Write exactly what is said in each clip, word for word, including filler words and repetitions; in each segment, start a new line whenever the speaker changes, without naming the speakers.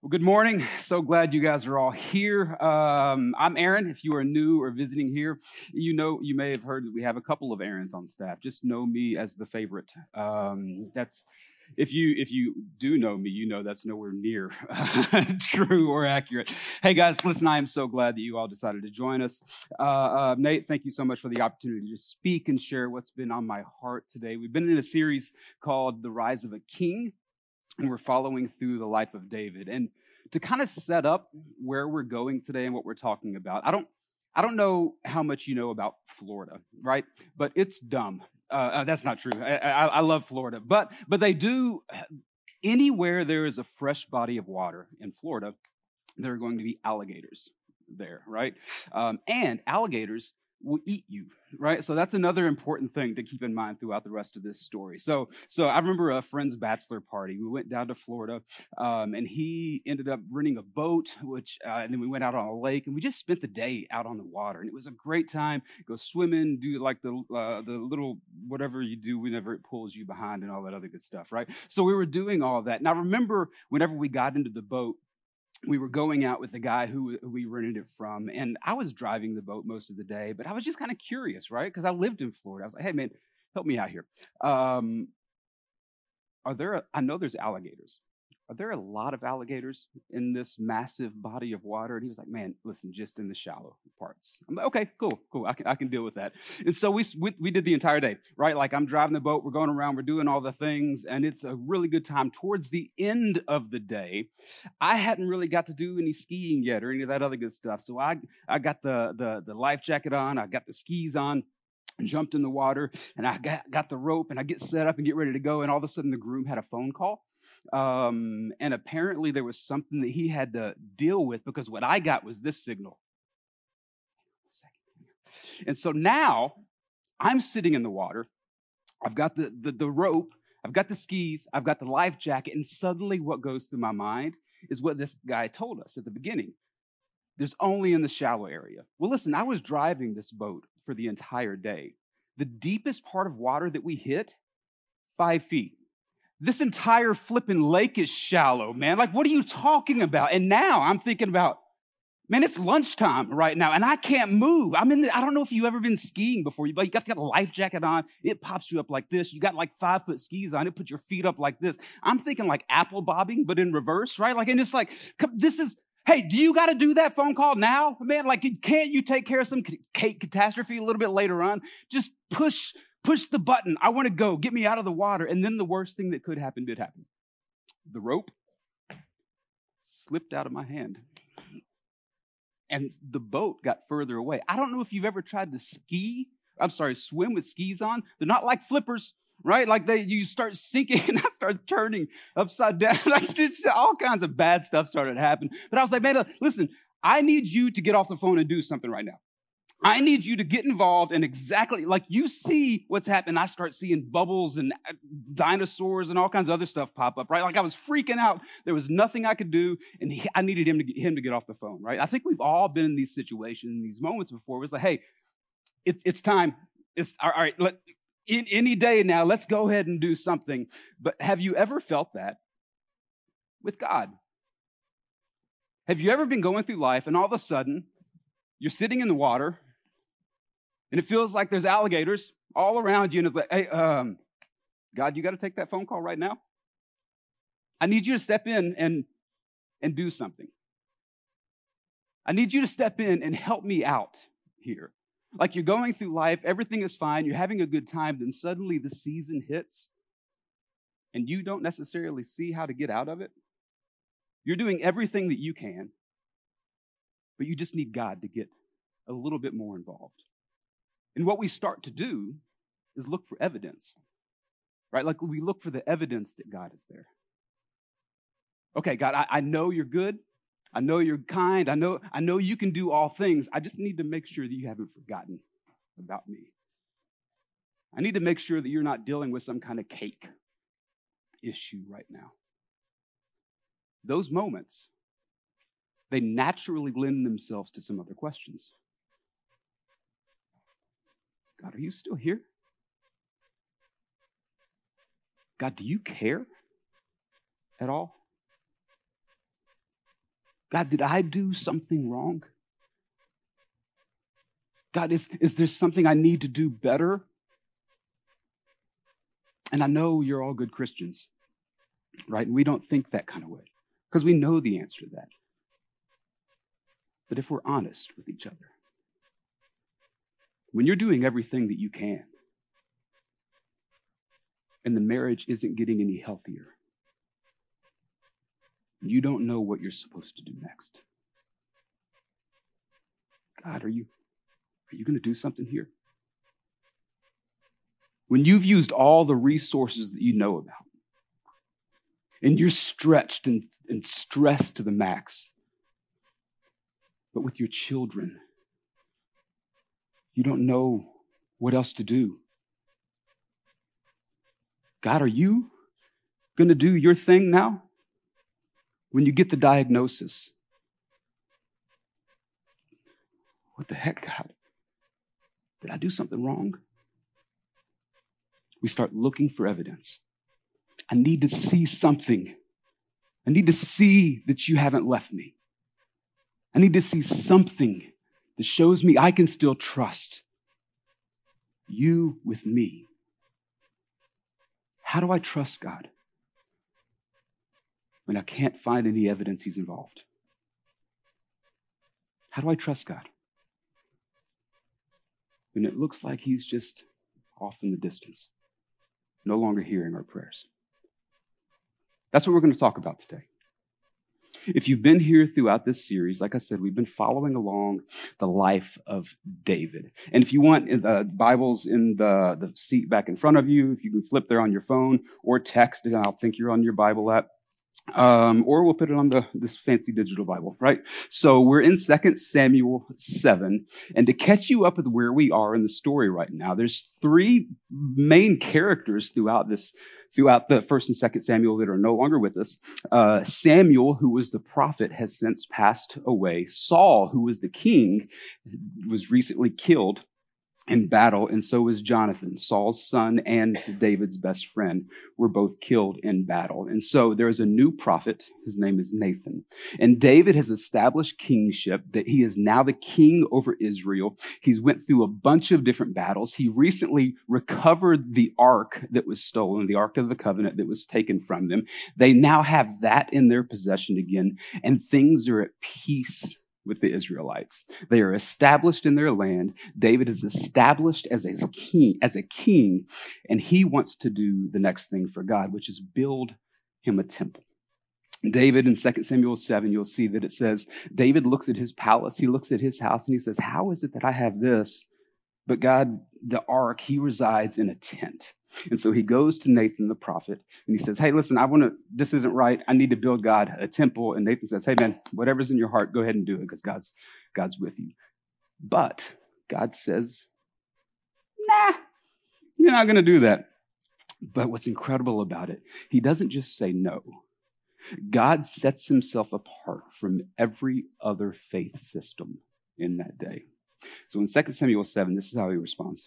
Well, good morning. So glad you guys are all here. Um, I'm Aaron. If you are new or visiting here, you know you may have heard that we have a couple of Aarons on staff. Just know me as the favorite. Um, that's if you if you do know me, you know that's nowhere near true or accurate. Hey guys, listen. I am so glad that you all decided to join us. Uh, uh, Nate, thank you so much for the opportunity to speak and share what's been on my heart today. We've been in a series called "The Rise of a King." And we're following through the life of David. And to kind of set up where we're going today and what we're talking about, I don't, I don't know how much you know about Florida, right? But it's dumb. Uh, uh, that's not true. I, I, I love Florida, but but they do. Anywhere there is a fresh body of water in Florida, there are going to be alligators there, right? Um, and alligators will eat you, right? So that's another important thing to keep in mind throughout the rest of this story. So, so I remember a friend's bachelor party. We went down to Florida, um, and he ended up renting a boat, which, uh, and then we went out on a lake, and we just spent the day out on the water, and it was a great time. Go swimming, do like the uh, the little whatever you do whenever it pulls you behind, and all that other good stuff, right? So we were doing all of that, and I remember whenever we got into the boat, we were going out with the guy who we rented it from, and I was driving the boat most of the day, but I was just kind of curious, right? Because I lived in Florida. I was like, hey, man, help me out here. Um, are there, I know there's alligators. Are there a lot of alligators in this massive body of water? And he was like, man, listen, just in the shallow parts. I'm like, okay, cool, cool. I can, I can deal with that. And so we, we we did the entire day, right? Like I'm driving the boat, we're going around, we're doing all the things, and it's a really good time. Towards the end of the day, I hadn't really got to do any skiing yet or any of that other good stuff. So I, I got the, the, the life jacket on, I got the skis on, and jumped in the water, and I got, got the rope, and I get set up and get ready to go, and all of a sudden the groom had a phone call. Um, and apparently there was something that he had to deal with, because what I got was this signal. And so now I'm sitting in the water. I've got the, the, the rope. I've got the skis. I've got the life jacket. And suddenly what goes through my mind is what this guy told us at the beginning. There's only in the shallow area. Well, listen, I was driving this boat for the entire day. The deepest part of water that we hit, five feet. This entire flipping lake is shallow, man. Like, what are you talking about? And now I'm thinking about, man, it's lunchtime right now, and I can't move. I'm in the, I don't know if you've ever been skiing before, but you got to get a life jacket on. It pops you up like this. You got like five foot skis on. It puts your feet up like this. I'm thinking like apple bobbing, but in reverse, right? Like, and it's like, this is, hey, do you got to do that phone call now? Man, like, can't you take care of some cake catastrophe a little bit later on? Just push Push the button. I want to go. Get me out of the water. And then the worst thing that could happen did happen. The rope slipped out of my hand. And the boat got further away. I don't know if you've ever tried to ski. I'm sorry, swim with skis on. They're not like flippers, right? Like they, you start sinking and I start turning upside down. Like just all kinds of bad stuff started to happen. But I was like, man, listen, I need you to get off the phone and do something right now. I need you to get involved in exactly, like you see what's happening. I start seeing bubbles and dinosaurs and all kinds of other stuff pop up, right? Like I was freaking out. There was nothing I could do, and he, I needed him to, get, him to get off the phone, right? I think we've all been in these situations, in these moments before. It's like, hey, it's it's time. It's all right, let, in, any day now, let's go ahead and do something. But have you ever felt that with God? Have you ever been going through life, and all of a sudden, you're sitting in the water, and it feels like there's alligators all around you. And it's like, hey, um, God, you got to take that phone call right now. I need you to step in and, and do something. I need you to step in and help me out here. Like you're going through life, everything is fine, you're having a good time, then suddenly the season hits, and you don't necessarily see how to get out of it. You're doing everything that you can, but you just need God to get a little bit more involved. And what we start to do is look for evidence, right? Like we look for the evidence that God is there. Okay, God, I, I know you're good. I know you're kind. I know, I know you can do all things. I just need to make sure that you haven't forgotten about me. I need to make sure that you're not dealing with some kind of cake issue right now. Those moments, they naturally lend themselves to some other questions. God, are you still here? God, do you care at all? God, did I do something wrong? God, is, is there something I need to do better? And I know you're all good Christians, right? And we don't think that kind of way because we know the answer to that. But if we're honest with each other, when you're doing everything that you can and the marriage isn't getting any healthier, you don't know what you're supposed to do next. God, are you, are you going to do something here? When you've used all the resources that you know about, and you're stretched and, and stressed to the max, but with your children, you don't know what else to do. God, are you going to do your thing now? When you get the diagnosis, what the heck, God? Did I do something wrong? We start looking for evidence. I need to see something. I need to see that you haven't left me. I need to see something that shows me I can still trust you with me. How do I trust God when I can't find any evidence he's involved? How do I trust God when it looks like he's just off in the distance, no longer hearing our prayers? That's what we're going to talk about today. If you've been here throughout this series, like I said, we've been following along the life of David. And if you want the Bibles in the, the seat back in front of you, if you can flip there on your phone or text, and I'll think you're on your Bible app. Um, or we'll put it on the this fancy digital Bible, right? So we're in Second Samuel seven. And to catch you up with where we are in the story right now, there's three main characters throughout this, throughout the First and Second Samuel that are no longer with us. Uh, Samuel, who was the prophet, has since passed away. Saul, who was the king, was recently killed in battle, and so was Jonathan, Saul's son and David's best friend, were both killed in battle. And so there is a new prophet. His name is Nathan. And David has established kingship, that he is now the king over Israel. He's went through a bunch of different battles. He recently recovered the ark that was stolen, the Ark of the Covenant that was taken from them. They now have that in their possession again, and things are at peace with the Israelites. They are established in their land. David is established as a king, as a king, and he wants to do the next thing for God, which is build him a temple. David in Second Samuel seven, you'll see that it says, David looks at his palace, he looks at his house, and he says, how is it that I have this? But God, the ark, he resides in a tent. And so he goes to Nathan the prophet and he says, hey, listen, I want to, this isn't right. I need to build God a temple. And Nathan says, hey, man, whatever's in your heart, go ahead and do it because God's, God's with you. But God says, nah, you're not going to do that. But what's incredible about it, he doesn't just say no. God sets himself apart from every other faith system in that day. So in Second Samuel seven, this is how he responds.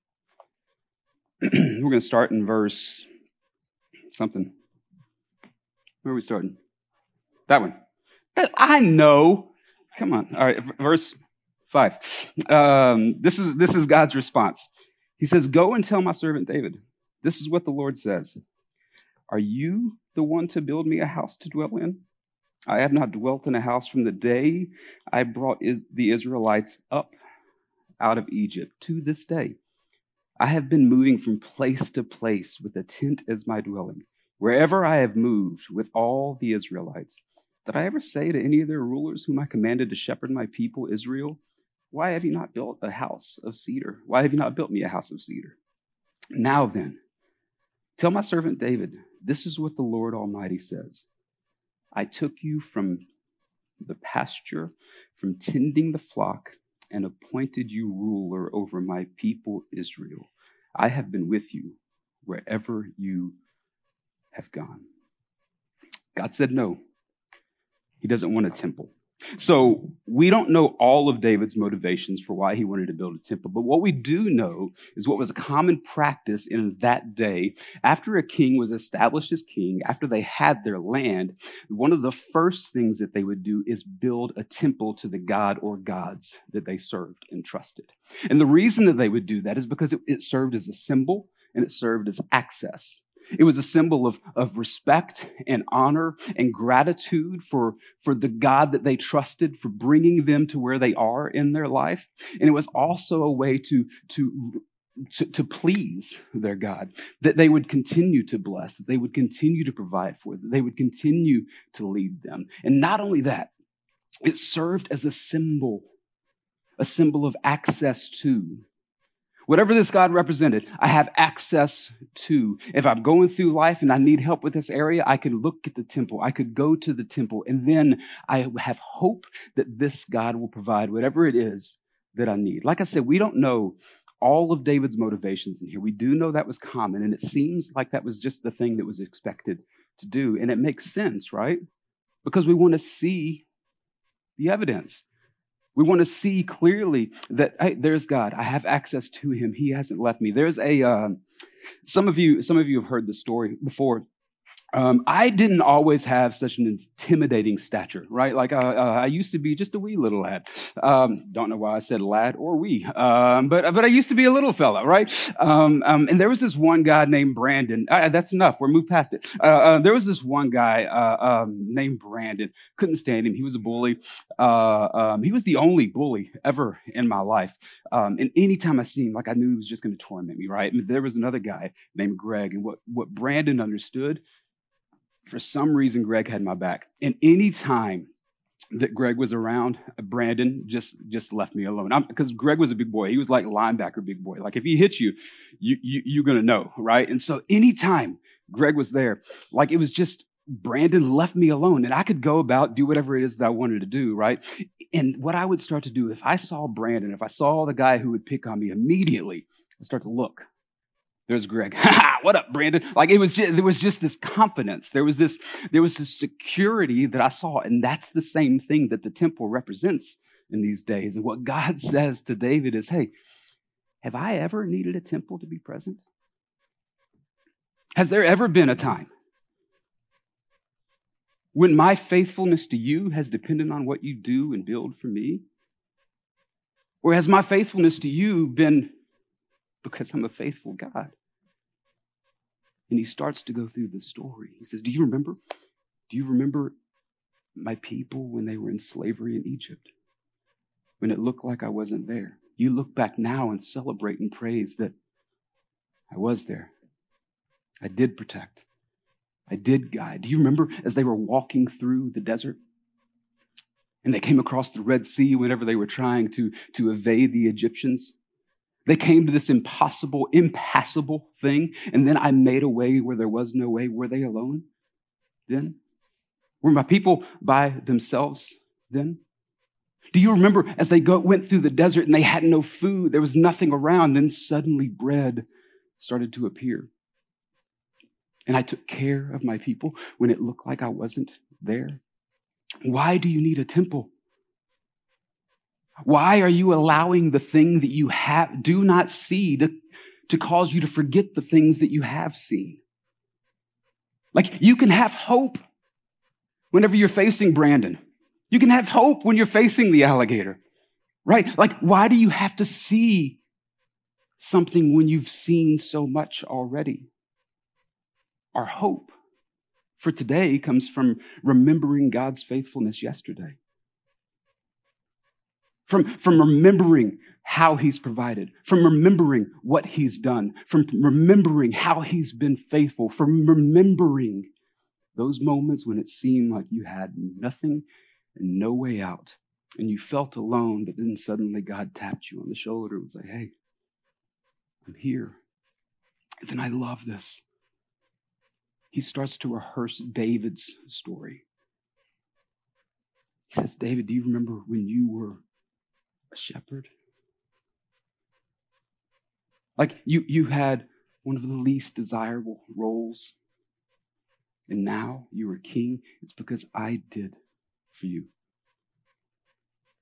We're going to start in verse something. Where are we starting? That one. That I know. Come on. All right, verse five. Um, this is this is God's response. He says, go and tell my servant David, this is what the Lord says. Are you the one to build me a house to dwell in? I have not dwelt in a house from the day I brought is- the Israelites up out of Egypt to this day. I have been moving from place to place with a tent as my dwelling, wherever I have moved with all the Israelites. Did I ever say to any of their rulers whom I commanded to shepherd my people Israel, why have you not built a house of cedar? Why have you not built me a house of cedar? Now then, tell my servant David, this is what the Lord Almighty says. I took you from the pasture, from tending the flock, and appointed you ruler over my people Israel. I have been with you wherever you have gone. God said no. He doesn't want a temple. So we don't know all of David's motivations for why he wanted to build a temple, but what we do know is what was a common practice in that day. After a king was established as king, after they had their land, one of the first things that they would do is build a temple to the god or gods that they served and trusted. And the reason that they would do that is because it, it served as a symbol and it served as access. It was a symbol of, of respect and honor and gratitude for, for the God that they trusted, for bringing them to where they are in their life. And it was also a way to, to, to, to please their God, that they would continue to bless, that they would continue to provide for, that they would continue to lead them. And not only that, it served as a symbol, a symbol of access to. Whatever this God represented, I have access to. If I'm going through life and I need help with this area, I can look at the temple. I could go to the temple, and then I have hope that this God will provide whatever it is that I need. Like I said, we don't know all of David's motivations in here. We do know that was common, and it seems like that was just the thing that was expected to do. And it makes sense, right? Because we want to see the evidence. We want to see clearly that, hey, there's God. I have access to him. He hasn't left me. There's a, uh, some of you, some of you have heard this story before. Um, I didn't always have such an intimidating stature, right? Like, uh, uh, I used to be just a wee little lad. Um, don't know why I said lad or wee. Um, but, but I used to be a little fella, right? Um, um, and there was this one guy named Brandon. Uh, that's enough. We're moved past it. Uh, uh, there was this one guy, uh, um, named Brandon. Couldn't stand him. He was a bully. Uh, um, he was the only bully ever in my life. Um, and anytime I see him, like I knew he was just going to torment me, right? And there was another guy named Greg. And what, what Brandon understood, for some reason, Greg had my back. And any time that Greg was around, Brandon just, just left me alone. Because Greg was a big boy. He was like linebacker big boy. Like if he hits you, you, you you're going to know, right? And so anytime Greg was there, like it was just Brandon left me alone. And I could go about, do whatever it is that I wanted to do, right? And what I would start to do, if I saw Brandon, if I saw the guy who would pick on me immediately, I'd start to look. There's Greg. What up, Brandon? Like it was just, there was just this confidence. There was this, there was this security that I saw. And that's the same thing that the temple represents in these days. And what God says to David is, hey, have I ever needed a temple to be present? Has there ever been a time when my faithfulness to you has depended on what you do and build for me? Or has my faithfulness to you been because I'm a faithful God? And he starts to go through the story. He says, do you remember? Do you remember my people when they were in slavery in Egypt? When it looked like I wasn't there? You look back now and celebrate and praise that I was there. I did protect. I did guide. Do you remember as they were walking through the desert? And they came across the Red Sea whenever they were trying to, to evade the Egyptians? They came to this impossible, impassable thing, and then I made a way where there was no way. Were they alone then? Were my people by themselves then? Do you remember as they go, went through the desert and they had no food, there was nothing around, then suddenly bread started to appear. And I took care of my people when it looked like I wasn't there. Why do you need a temple? Why are you allowing the thing that you have do not see to, to cause you to forget the things that you have seen? Like you can have hope whenever you're facing Brandon. You can have hope when you're facing the alligator, right? Like why do you have to see something when you've seen so much already? Our hope for today comes from remembering God's faithfulness yesterday. From, from remembering how he's provided, from remembering what he's done, from remembering how he's been faithful, from remembering those moments when it seemed like you had nothing and no way out, and you felt alone, but then suddenly God tapped you on the shoulder and was like, hey, I'm here. And then I love this. He starts to rehearse David's story. He says, David, do you remember when you were a shepherd? Like you, you had one of the least desirable roles, and now you are king. It's because I did for you.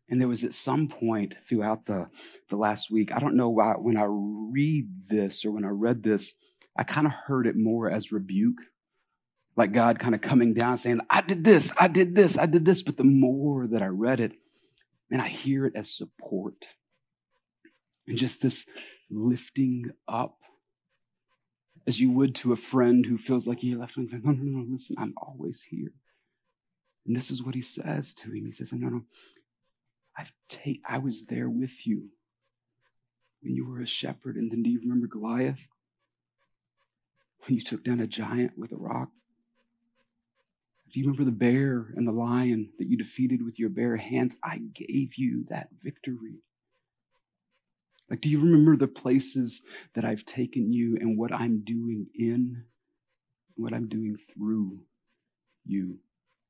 And there was at some point throughout the, the last week, I don't know why, when I read this or when I read this, I kind of heard it more as rebuke, like God kind of coming down saying, I did this, I did this, I did this. But the more that I read it, man, I hear it as support and just this lifting up as you would to a friend who feels like he left him. No, no, no, listen, I'm always here. And this is what he says to him. He says, no, no, I've take, I was there with you when you were a shepherd. And then do you remember Goliath? When you took down a giant with a rock? Do you remember the bear and the lion that you defeated with your bare hands? I gave you that victory. Like, do you remember the places that I've taken you and what I'm doing in, what I'm doing through you?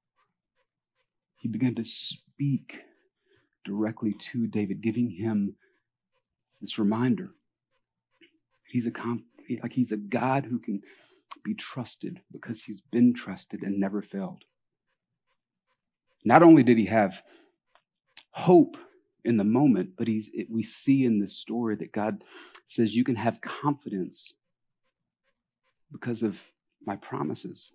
He began to speak directly to David, giving him this reminder. He's a comp- like he's a God who can be trusted because he's been trusted and never failed. Not only did he have hope in the moment, but he's, it, we see in this story that God says you can have confidence because of my promises.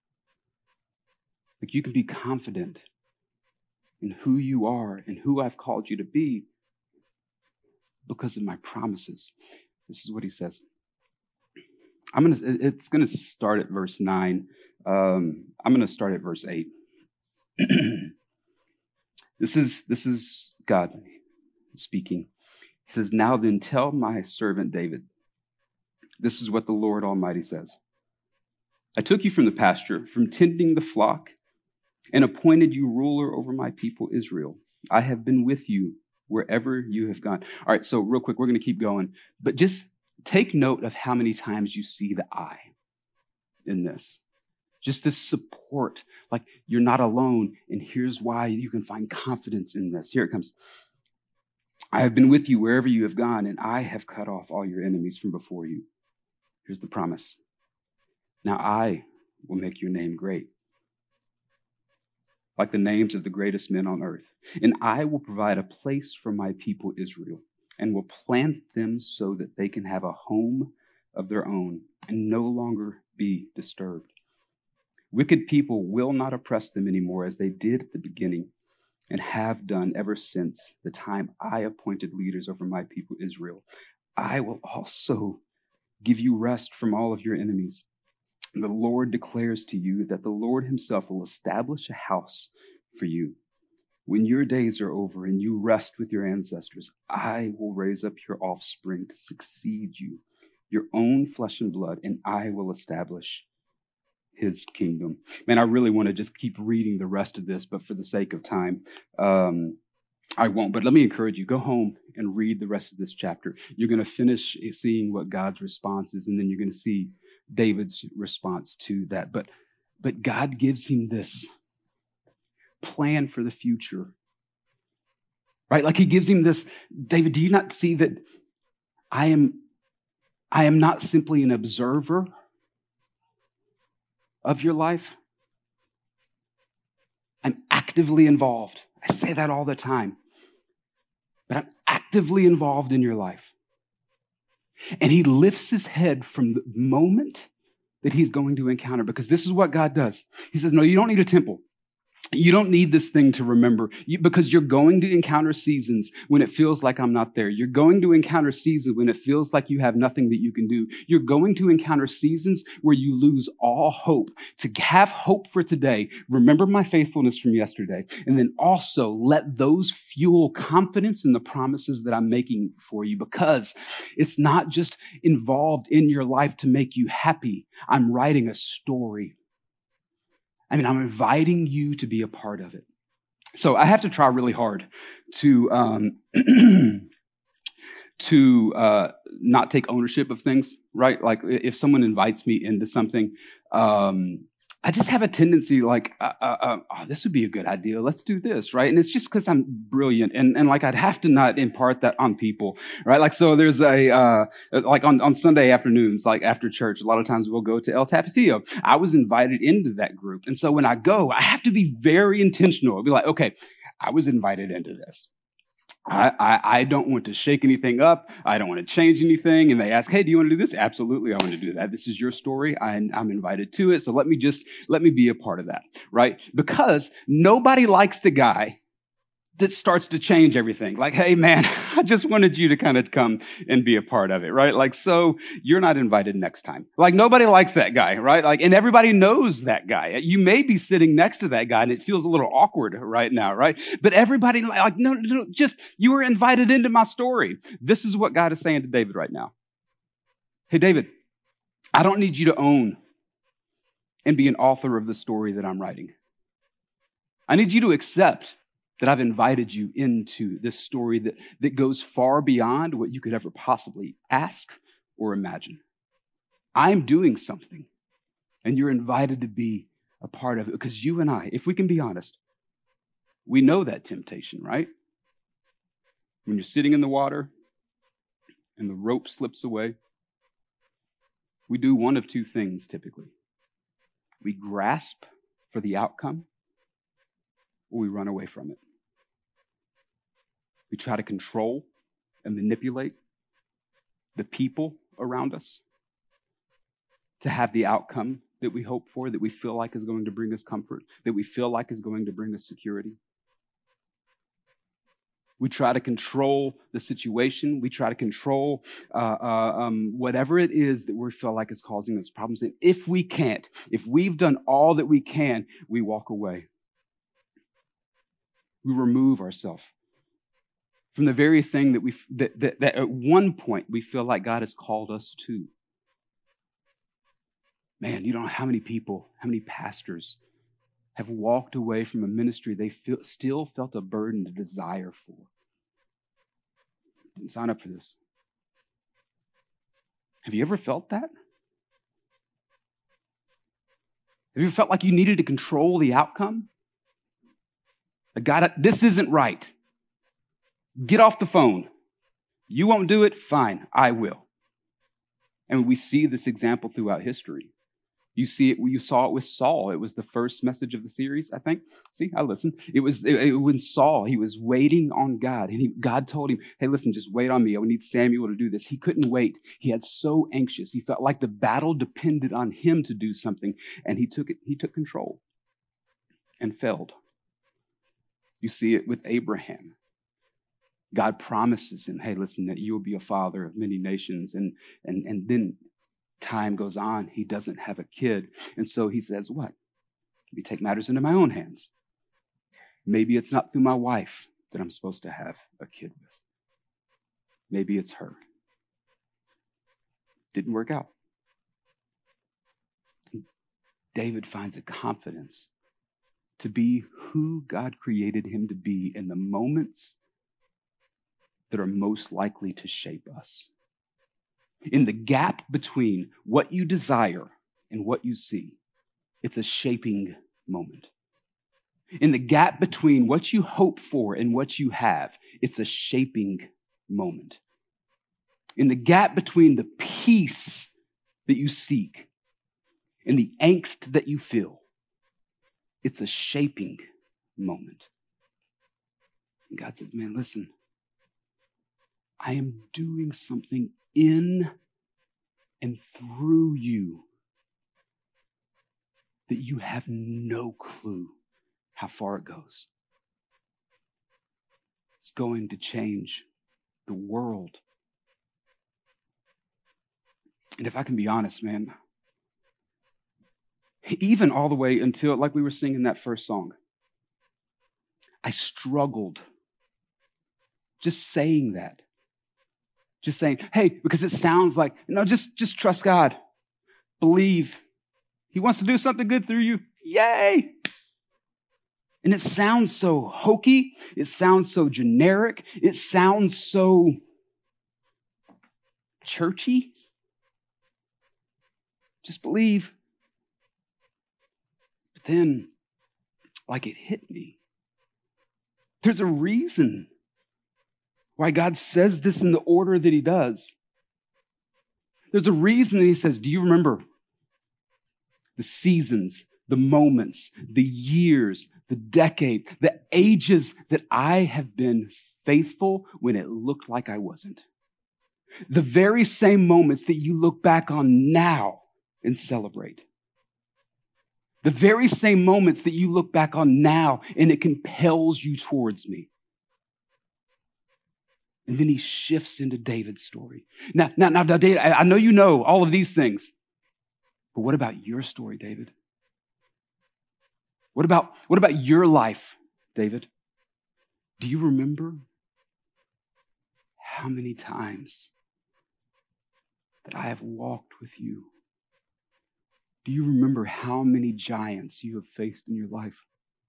Like you can be confident in who you are and who I've called you to be because of my promises. This is what he says. I'm gonna. It's gonna start at verse nine. Um, I'm gonna start at verse eight. This is this is God speaking. He says, "Now then, tell my servant David. This is what the Lord Almighty says. I took you from the pasture, from tending the flock, and appointed you ruler over my people Israel. I have been with you wherever you have gone." All right. So real quick, we're gonna keep going, but just take note of how many times you see the I in this. Just this support, like you're not alone, and here's why you can find confidence in this. Here it comes. I have been with you wherever you have gone, and I have cut off all your enemies from before you. Here's the promise. Now I will make your name great, like the names of the greatest men on earth, and I will provide a place for my people Israel, and will plant them so that they can have a home of their own and no longer be disturbed. Wicked people will not oppress them anymore as they did at the beginning and have done ever since the time I appointed leaders over my people Israel. I will also give you rest from all of your enemies. The Lord declares to you that the Lord himself will establish a house for you. When your days are over and you rest with your ancestors, I will raise up your offspring to succeed you, your own flesh and blood, and I will establish his kingdom. Man, I really want to just keep reading the rest of this, but for the sake of time, um, I won't. But let me encourage you, go home and read the rest of this chapter. You're going to finish seeing what God's response is, and then you're going to see David's response to that. But, but God gives him this plan for the future, right? Like he gives him this, David, do you not see that I am, I am not simply an observer of your life? I'm actively involved. I say that all the time, but I'm actively involved in your life. And he lifts his head from the moment that he's going to encounter, because this is what God does. He says, no, you don't need a temple. You don't need this thing to remember you, because you're going to encounter seasons when it feels like I'm not there. You're going to encounter seasons when it feels like you have nothing that you can do. You're going to encounter seasons where you lose all hope. To have hope for today, remember my faithfulness from yesterday, and then also let those fuel confidence in the promises that I'm making for you, because it's not just involved in your life to make you happy. I'm writing a story. I mean, I'm inviting you to be a part of it. So I have to try really hard to um, to uh, not take ownership of things, right? Like if someone invites me into something, um, I just have a tendency like, uh, uh, uh, oh, this would be a good idea. Let's do this, right? And it's just because I'm brilliant. And, and like, I'd have to not impart that on people, right? Like, so there's a, uh, like on, on Sunday afternoons, like after church, a lot of times we'll go to El Tapatio. I was invited into that group. And so when I go, I have to be very intentional. I'll be like, okay, I was invited into this. I, I, I don't want to shake anything up. I don't want to change anything. And they ask, hey, do you want to do this? Absolutely, I want to do that. This is your story. I, I'm invited to it. So let me just, let me be a part of that, right? Because nobody likes the guy that starts to change everything. Like, hey, man, I just wanted you to kind of come and be a part of it, right? Like, so you're not invited next time. Like, nobody likes that guy, right? Like, and everybody knows that guy. You may be sitting next to that guy and it feels a little awkward right now, right? But everybody, like, no, no, just, you were invited into my story. This is what God is saying to David right now. Hey, David, I don't need you to own and be an author of the story that I'm writing. I need you to accept that I've invited you into this story that, that goes far beyond what you could ever possibly ask or imagine. I'm doing something, and you're invited to be a part of it, because you and I, if we can be honest, we know that temptation, right? When you're sitting in the water and the rope slips away, we do one of two things typically. We grasp for the outcome, or we run away from it. We try to control and manipulate the people around us to have the outcome that we hope for, that we feel like is going to bring us comfort, that we feel like is going to bring us security. We try to control the situation. We try to control uh, uh, um, whatever it is that we feel like is causing us problems. And if we can't, if we've done all that we can, we walk away. We remove ourselves from the very thing that we that, that, that at one point we feel like God has called us to. Man, you don't know how many people, how many pastors have walked away from a ministry they feel, still felt a burden, a desire for. Didn't sign up for this. Have you ever felt that? Have you ever felt like you needed to control the outcome? Like, God, this isn't right. Get off the phone. You won't do it? Fine, I will. And we see this example throughout history. You see it, you saw it with Saul. It was the first message of the series, I think. See, I listened. It was it, it, when Saul, he was waiting on God. And he, God told him, hey, listen, just wait on me. I need Samuel to do this. He couldn't wait. He had so anxious. He felt like the battle depended on him to do something. And he took it, he took control and failed. You see it with Abraham. God promises him, hey, listen, that you will be a father of many nations. And, and, and then time goes on. He doesn't have a kid. And so he says, what? Let me take matters into my own hands. Maybe it's not through my wife that I'm supposed to have a kid with. Maybe it's her. Didn't work out. David finds a confidence to be who God created him to be in the moments that are most likely to shape us. In the gap between what you desire and what you see, it's a shaping moment. In the gap between what you hope for and what you have, it's a shaping moment. In the gap between the peace that you seek and the angst that you feel, it's a shaping moment. And God says, man, listen, I am doing something in and through you that you have no clue how far it goes. It's going to change the world. And if I can be honest, man, even all the way until, like we were singing that first song, I struggled just saying that. Just saying, hey, because it sounds like, no, just, just trust God. Believe. He wants to do something good through you. Yay! And it sounds so hokey. It sounds so generic. It sounds so churchy. Just believe. But then, like it hit me. There's a reason why God says this in the order that he does. There's a reason that he says, do you remember the seasons, the moments, the years, the decades, the ages that I have been faithful when it looked like I wasn't. The very same moments that you look back on now and celebrate. The very same moments that you look back on now and it compels you towards me. And then he shifts into David's story. Now, now, now, David, I know you know all of these things, but what about your story, David? What about, what about your life, David? Do you remember how many times that I have walked with you? Do you remember how many giants you have faced in your life?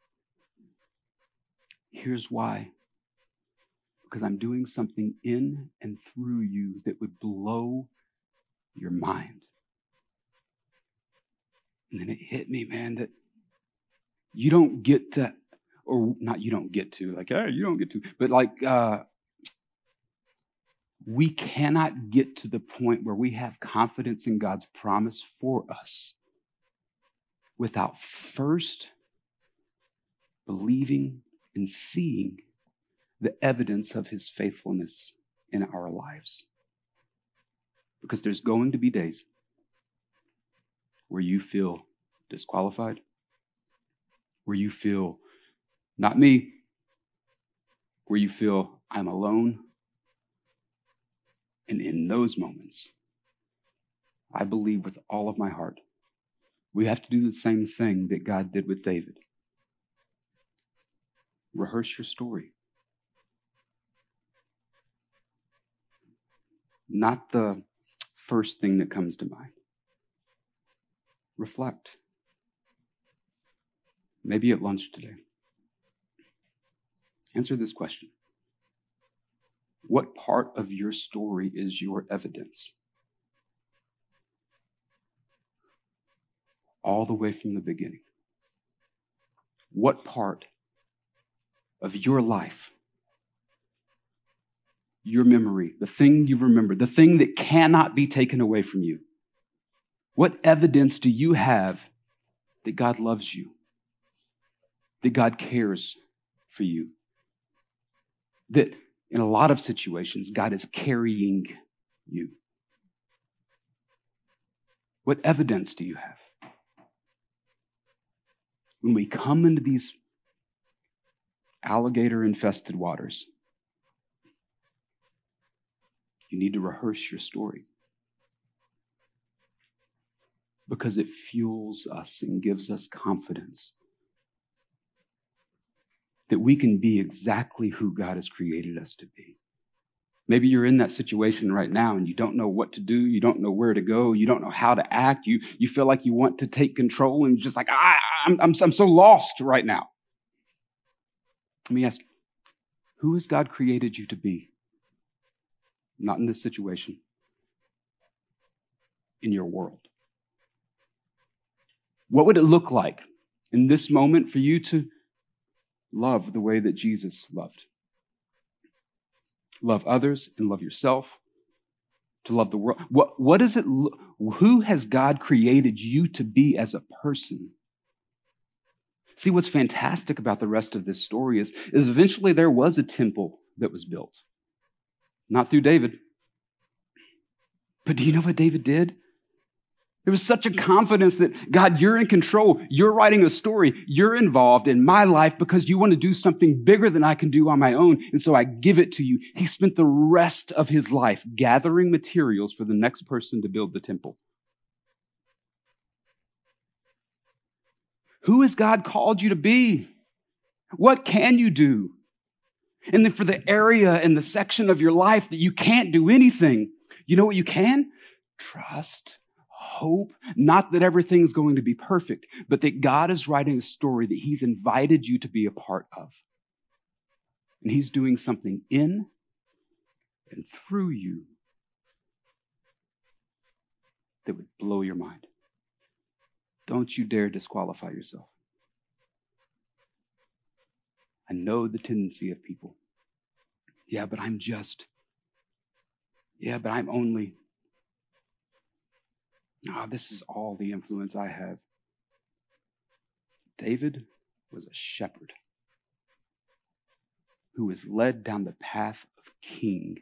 Here's why. Because I'm doing something in and through you that would blow your mind. And then it hit me, man, that you don't get to, or not you don't get to, like, hey, you don't get to, but like, uh, we cannot get to the point where we have confidence in God's promise for us without first believing and seeing the evidence of his faithfulness in our lives. Because there's going to be days where you feel disqualified, where you feel, not me, where you feel I'm alone. And in those moments, I believe with all of my heart, we have to do the same thing that God did with David. Rehearse your story. Not the first thing that comes to mind. Reflect. Maybe at lunch today. Answer this question. What part of your story is your evidence? All the way from the beginning. What part of your life, your memory, the thing you remember, the thing that cannot be taken away from you, what evidence do you have that God loves you, that God cares for you, that in a lot of situations, God is carrying you? What evidence do you have? When we come into these alligator-infested waters, you need to rehearse your story because it fuels us and gives us confidence that we can be exactly who God has created us to be. Maybe you're in that situation right now and you don't know what to do. You don't know where to go. You don't know how to act. You, you feel like you want to take control and just like, ah, I'm, I'm, I'm so lost right now. Let me ask you, who has God created you to be? Not in this situation. In your world. What would it look like in this moment for you to love the way that Jesus loved? Love others and love yourself. To love the world. What, what does it look? Who has God created you to be as a person? See, what's fantastic about the rest of this story is, is eventually there was a temple that was built. Not through David. But do you know what David did? There was such a confidence that, God, you're in control. You're writing a story. You're involved in my life because you want to do something bigger than I can do on my own. And so I give it to you. He spent the rest of his life gathering materials for the next person to build the temple. Who has God called you to be? What can you do? And then for the area and the section of your life that you can't do anything, you know what you can? Trust, hope, not that everything's going to be perfect, but that God is writing a story that he's invited you to be a part of. And he's doing something in and through you that would blow your mind. Don't you dare disqualify yourself. I know the tendency of people. Yeah, but I'm just. Yeah, but I'm only. Ah, oh, this is all the influence I have. David was a shepherd who was led down the path of king.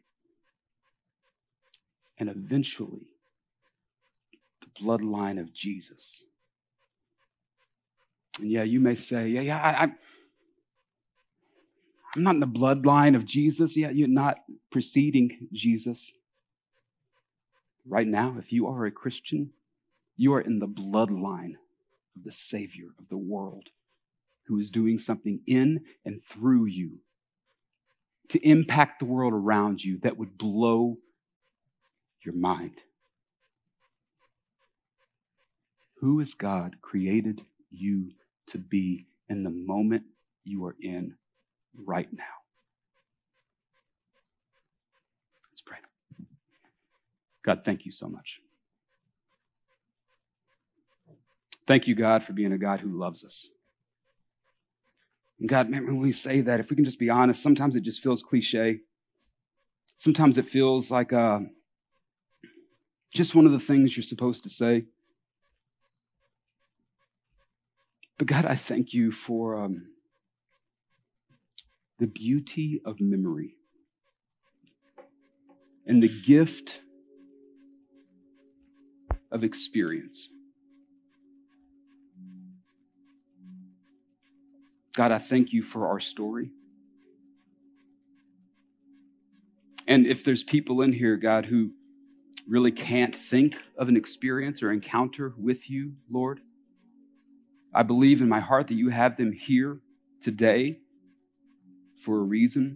And eventually, the bloodline of Jesus. And yeah, you may say, yeah, yeah, I, I, I'm not in the bloodline of Jesus. Yeah, you're not preceding Jesus. Right now, if you are a Christian, you are in the bloodline of the Savior of the world, who is doing something in and through you to impact the world around you that would blow your mind. Who has God created you to be in the moment you are in right now? Let's pray. God, thank you so much. Thank you, God, for being a God who loves us. And God, man, when we say that, if we can just be honest, sometimes it just feels cliche. Sometimes it feels like uh, just one of the things you're supposed to say. But God, I thank you for um, the beauty of memory and the gift of experience. God, I thank you for our story. And if there's people in here, God, who really can't think of an experience or encounter with you, Lord, I believe in my heart that you have them here today for a reason.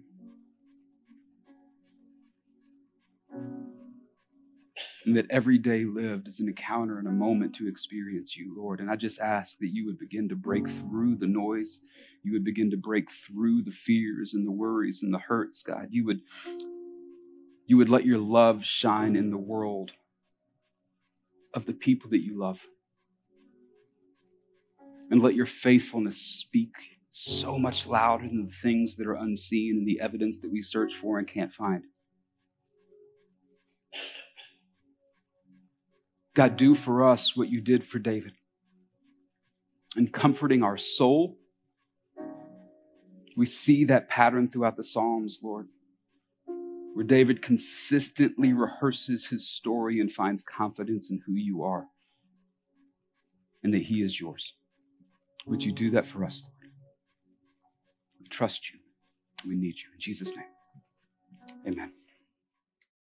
And that every day lived is an encounter and a moment to experience you, Lord. And I just ask that you would begin to break through the noise. You would begin to break through the fears and the worries and the hurts, God. You would, you would let your love shine in the world of the people that you love. And let your faithfulness speak so much louder than the things that are unseen and the evidence that we search for and can't find. God, do for us what you did for David. In comforting our soul, we see that pattern throughout the Psalms, Lord, where David consistently rehearses his story and finds confidence in who you are and that he is yours. Would you do that for us, Lord? We trust you. We need you. In Jesus' name, amen.